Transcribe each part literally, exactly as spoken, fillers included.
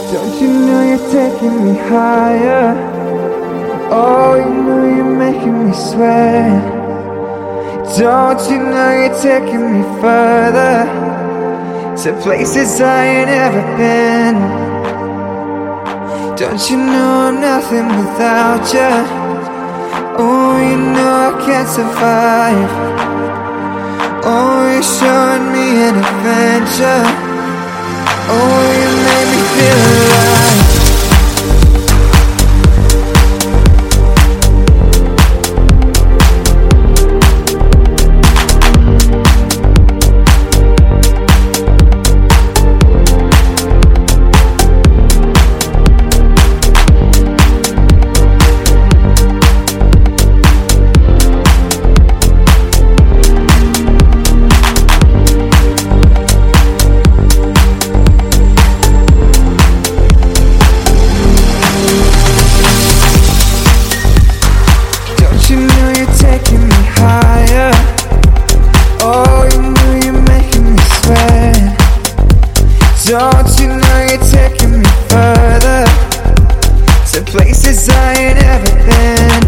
Don't you know you're taking me higher? Oh, you know you're making me sweat. Don't you know you're taking me further, to places I ain't ever been. Don't you know I'm nothing without you? Oh, you know I can't survive. Oh, you're showing me an adventure. Oh, you made me feel alive. Don't you know you're taking me further, to places I ain't ever been.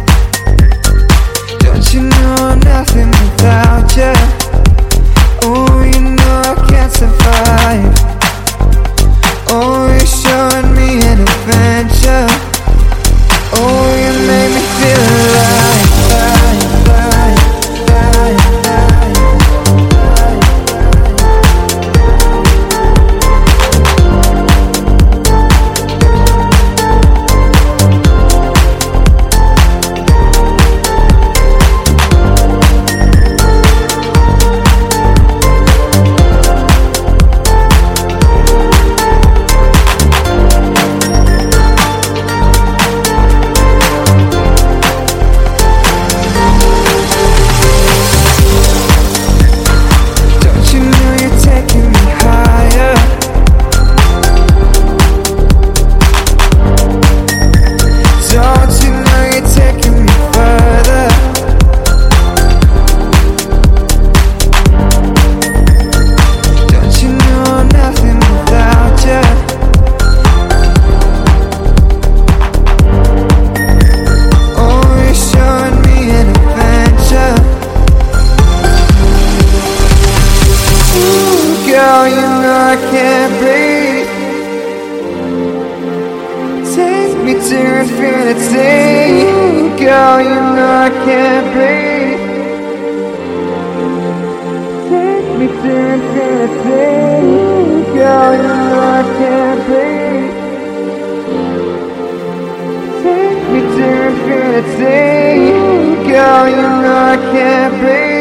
Don't you know I'm nothing without you? Oh, you know I can't survive. Oh, you're showing me an adventure. Oh, you made me feel alive, alive, alive, alive, alive. Girl, you know I can't breathe. Take me to infinity. Girl, you know I can't breathe. Take me to infinity. Girl, you know I can't breathe. Take me to infinity. Girl, you know I can't breathe.